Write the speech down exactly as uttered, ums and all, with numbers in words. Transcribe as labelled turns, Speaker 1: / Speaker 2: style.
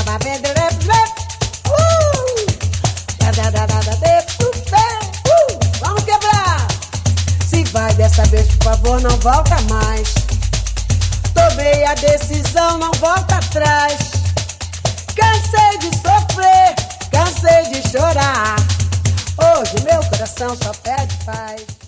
Speaker 1: Vamos quebrar! Se vai dessa vez, por favor, não volta mais. Tomei a decisão, não volta atrás. Cansei de sofrer, cansei de chorar. Hoje meu coração só pede paz.